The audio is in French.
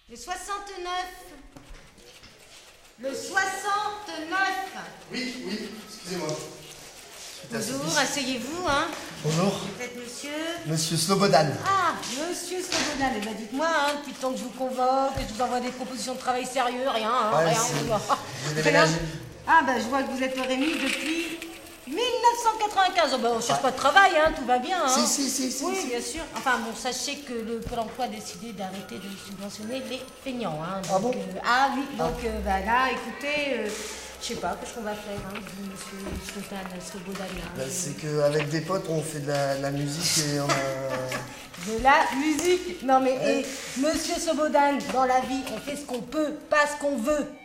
Le 69. Le 69. Oui, excusez-moi. Bonjour, asseyez-vous, hein. Bonjour. Vous êtes monsieur? Monsieur Slobodan. Ah, monsieur Slobodan. Eh ben dites-moi, hein, depuis le temps que je vous convoque, que je vous envoie des propositions de travail sérieux, rien, hein, Ouais, rien. j'ai déménagé. Ah, ben je vois que vous êtes au Rémi depuis 1995. Oh, ben, on cherche pas de travail, hein, tout va bien. Hein. Si. Oui, bien sûr. Enfin, bon, sachez que le Pôle emploi a décidé d'arrêter de subventionner les feignants. Hein, Ah bon ah oui, donc bah, là, écoutez, je sais pas, qu'est-ce qu'on va faire, hein, monsieur Slobodan. Bah, c'est qu'avec des potes, on fait de la musique et on a... De la musique. Non mais, monsieur Slobodan, dans la vie, on fait ce qu'on peut, pas ce qu'on veut.